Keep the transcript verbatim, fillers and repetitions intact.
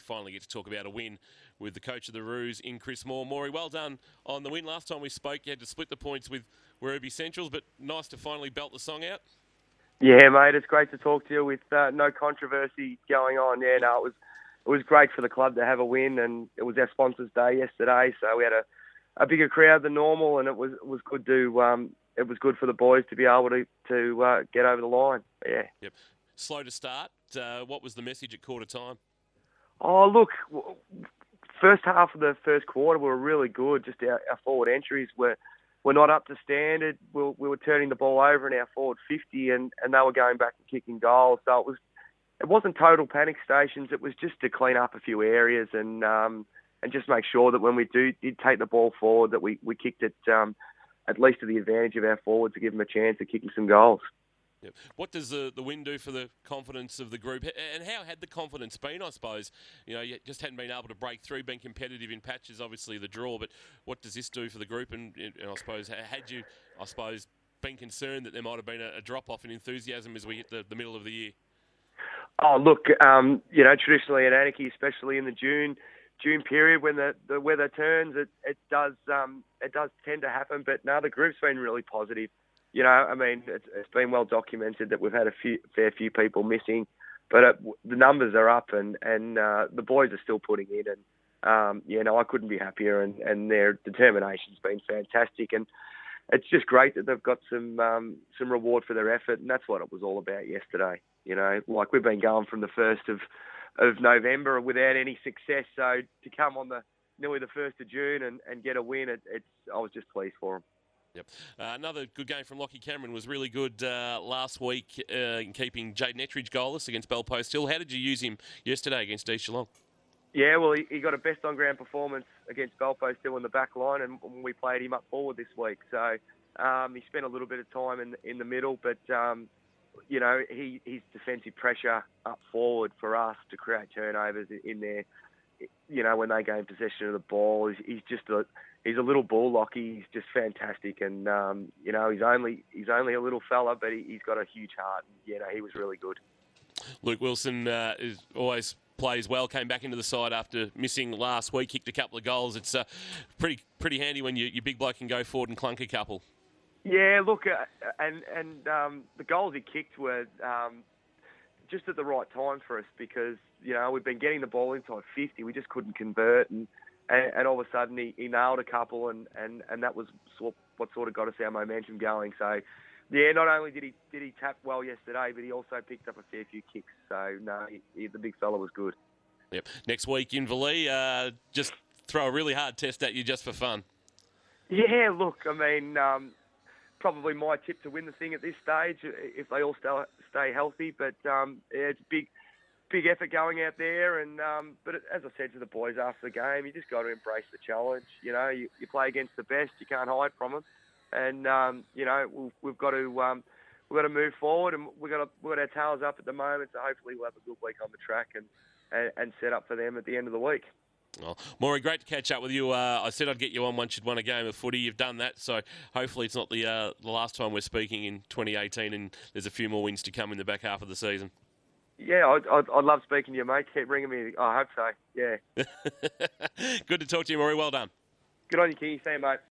finally get to talk about a win with the coach of the Roos in Chris Moore. Maury, well done on the win. Last time we spoke, you had to split the points with Werribee Centrals, but nice to finally belt the song out. Yeah, mate, it's great to talk to you with uh, no controversy going on. Yeah, no, it was it was great for the club to have a win, and it was our sponsors' day yesterday, so we had a, a bigger crowd than normal, and it was it was good to um, it was good for the boys to be able to to uh, get over the line. Yeah. Yep. Slow to start. Uh, what was the message at quarter time? Oh, look, first half of the first quarter we were really good. Just our, our forward entries were. We're not up to standard. We were, we were turning the ball over in our forward fifty, and, and they were going back and kicking goals. So it was, it wasn't total panic stations. It was just to clean up a few areas and um, and just make sure that when we do did take the ball forward, that we, we kicked it um, at least to the advantage of our forwards to give them a chance of kicking some goals. Yep. What does the, the win do for the confidence of the group? And how had the confidence been, I suppose? You know, you just hadn't been able to break through, been competitive in patches, obviously the draw, but what does this do for the group? And, and I suppose, had you, I suppose, been concerned that there might have been a, a drop-off in enthusiasm as we hit the, the middle of the year? Oh, look, um, you know, traditionally at Anarchy, especially in the June June period when the, the weather turns, it, it does um, it does tend to happen. But no, the group's been really positive. You know, I mean, it's, it's been well documented that we've had a few, fair few people missing, but it, the numbers are up, and and uh, the boys are still putting in. And um, you know, I couldn't be happier, and, and their determination's been fantastic. And it's just great that they've got some um, some reward for their effort, and that's what it was all about yesterday. You know, like we've been going from the first of of November without any success, so to come on the nearly the first of June and, and get a win, it, it's I was just pleased for them. Yep. Uh, another good game from Lockie Cameron was really good uh, last week uh, in keeping Jaden Ettridge goalless against Belpost Hill. How did you use him yesterday against East Geelong? Yeah, well, he, he got a best on ground performance against Belpost Hill in the back line, and we played him up forward this week. So um, he spent a little bit of time in in the middle, but um, you know, he his defensive pressure up forward for us to create turnovers in there. You know, when they gain possession of the ball, he's, he's just a he's a little ball locky. He's just fantastic, and um, you know, he's only he's only a little fella, but he, he's got a huge heart. And, you know, he was really good. Luke Wilson uh, is always plays well. Came back into the side after missing last week. Kicked a couple of goals. It's uh, pretty pretty handy when you, your big bloke can go forward and clunk a couple. Yeah, look, uh, and and um, the goals he kicked were um, just at the right time for us because you know we've been getting the ball inside fifty. We just couldn't convert and. And, and all of a sudden, he, he nailed a couple, and, and, and that was sort, what sort of got us our momentum going. So, yeah, not only did he did he tap well yesterday, but he also picked up a fair few kicks. So, no, he, he, the big fella was good. Yep. Next week in Valee, uh, just throw a really hard test at you just for fun. Yeah, look, I mean, um, probably my tip to win the thing at this stage if they all stay, stay healthy. But um, yeah, it's big. Big effort going out there, and um, but as I said to the boys after the game, you just got to embrace the challenge. You know, you, you play against the best, you can't hide from them, and um, you know we've, we've got to um, we've got to move forward, and we've got to, we've got our tails up at the moment. So hopefully we'll have a good week on the track and and, and set up for them at the end of the week. Well, Maury, great to catch up with you. Uh, I said I'd get you on once you'd won a game of footy. You've done that, so hopefully it's not the uh, the last time we're speaking in twenty eighteen, and there's a few more wins to come in the back half of the season. Yeah, I'd, I'd, I'd love speaking to you, mate. Keep ringing me. I hope so, yeah. Good to talk to you, Maury. Well done. Good on you, King. See you, mate.